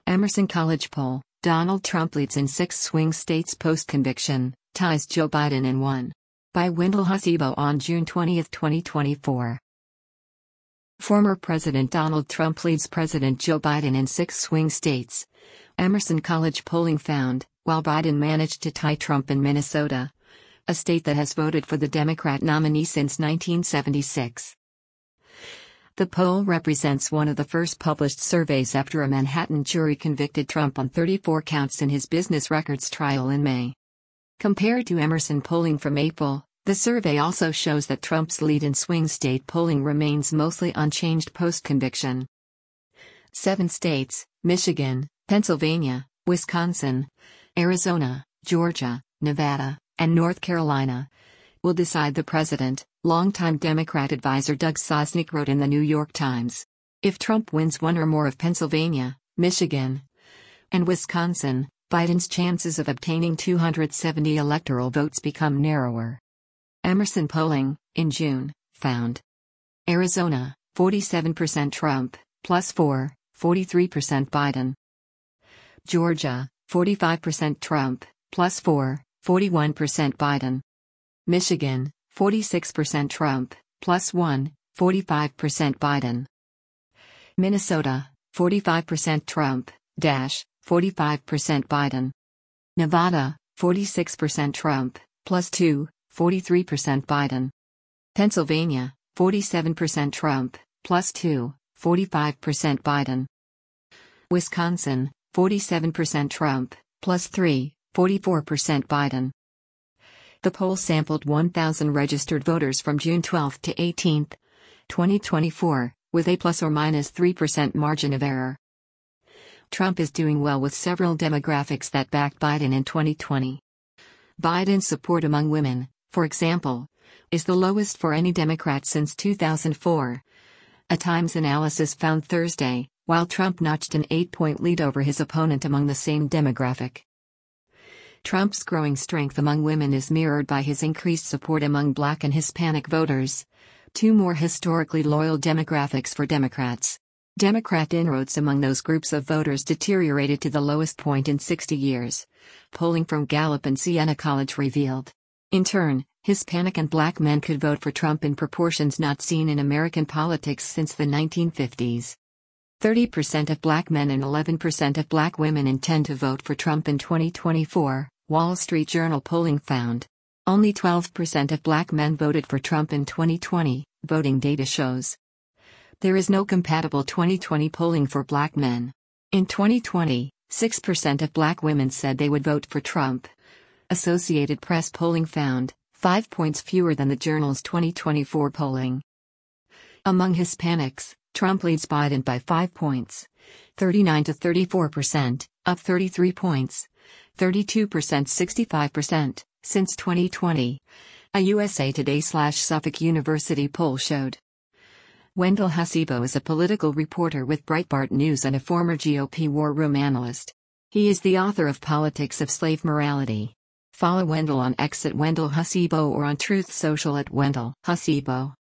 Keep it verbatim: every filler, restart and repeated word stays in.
Emerson College poll: Donald Trump leads in six swing states post-conviction, ties Joe Biden in one. By Wendell Hasibo on June twentieth, twenty twenty-four. Former President Donald Trump leads President Joe Biden in six swing states. Emerson College polling found, while Biden managed to tie Trump in Minnesota, a state that has voted for the Democrat nominee since nineteen seventy-six. The poll represents one of the first published surveys after a Manhattan jury convicted Trump on thirty-four counts in his business records trial in May. Compared to Emerson polling from April, the survey also shows that Trump's lead in swing state polling remains mostly unchanged post-conviction. Seven states, Michigan, Pennsylvania, Wisconsin, Arizona, Georgia, Nevada, and North Carolina, will decide the president, longtime Democrat advisor Doug Sosnick wrote in the New York Times. If Trump wins one or more of Pennsylvania, Michigan, and Wisconsin, Biden's chances of obtaining two hundred seventy electoral votes become narrower. Emerson polling, in June, found Arizona, forty-seven percent Trump, plus four, forty-three percent Biden. Georgia, forty-five percent Trump, plus four, forty-one percent Biden. Michigan, forty-six percent Trump, plus one, forty-five percent Biden. Minnesota, forty-five percent Trump, dash, forty-five percent Biden. Nevada, forty-six percent Trump, plus two, forty-three percent Biden. Pennsylvania, forty-seven percent Trump, plus two, forty-five percent Biden. Wisconsin, forty-seven percent Trump, plus three, forty-four percent Biden. The poll sampled one thousand registered voters from June twelfth to eighteenth, twenty twenty-four, with a plus or minus three percent margin of error. Trump is doing well with several demographics that backed Biden in twenty twenty. Biden's support among women, for example, is the lowest for any Democrat since two thousand four. A Times analysis found Thursday, while Trump notched an eight-point lead over his opponent among the same demographic. Trump's growing strength among women is mirrored by his increased support among Black and Hispanic voters, two more historically loyal demographics for Democrats. Democrat inroads among those groups of voters deteriorated to the lowest point in sixty years, polling from Gallup and Siena College revealed. In turn, Hispanic and Black men could vote for Trump in proportions not seen in American politics since the nineteen fifties. thirty percent of Black men and eleven percent of Black women intend to vote for Trump in twenty twenty-four, Wall Street Journal polling found. Only twelve percent of Black men voted for Trump in twenty twenty, voting data shows. There is no compatible twenty twenty polling for Black men. In twenty twenty, six percent of Black women said they would vote for Trump. Associated Press polling found, five points fewer than the Journal's twenty twenty-four polling. Among Hispanics, Trump leads Biden by five points, thirty-nine to thirty-four percent, up thirty-three points, thirty-two percent sixty-five percent, since twenty twenty, a U S A Today slash Suffolk University poll showed. Wendell Hasibo is a political reporter with Breitbart News and a former G O P war room analyst. He is the author of Politics of Slave Morality. Follow Wendell on X at Wendell Hasibo or on Truth Social at Wendell Hasibo.